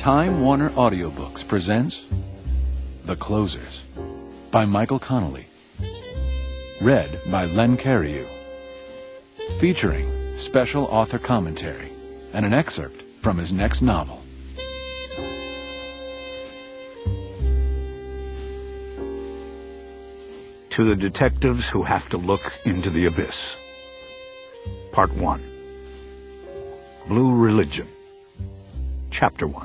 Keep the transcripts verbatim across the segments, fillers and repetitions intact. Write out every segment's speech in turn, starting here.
Time Warner Audiobooks presents The Closers by Michael Connelly. Read by Len Cariou. Featuring special author commentary and an excerpt from his next novel. To the detectives who have to look into the abyss. Part one. Blue Religion. Chapter one.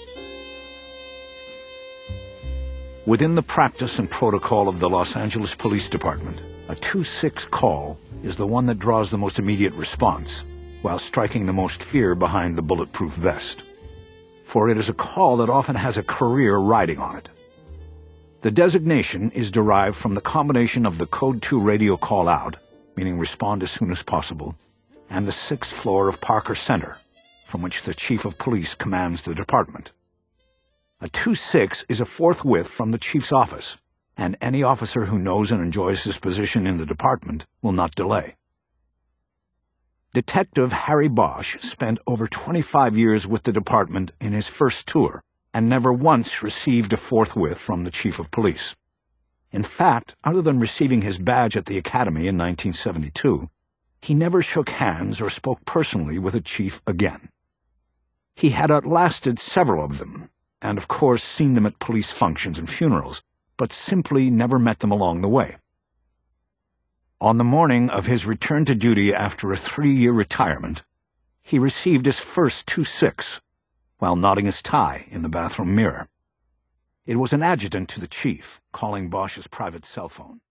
Within the practice and protocol of the Los Angeles Police Department, a two six call is the one that draws the most immediate response, while striking the most fear behind the bulletproof vest. For it is a call that often has a career riding on it. The designation is derived from the combination of the Code two radio call-out, meaning respond as soon as possible, and the sixth floor of Parker Center, from which the Chief of Police commands the department. A two six is a forthwith from the Chief's office, and any officer who knows and enjoys his position in the department will not delay. Detective Harry Bosch spent over twenty-five years with the department in his first tour, and never once received a forthwith from the Chief of Police. In fact, other than receiving his badge at the Academy in nineteen seventy-two, he never shook hands or spoke personally with a chief again. He had outlasted several of them, and of course seen them at police functions and funerals, but simply never met them along the way. On the morning of his return to duty after a three-year retirement, he received his first two six, while knotting his tie in the bathroom mirror. It was an adjutant to the chief, calling Bosch's private cell phone.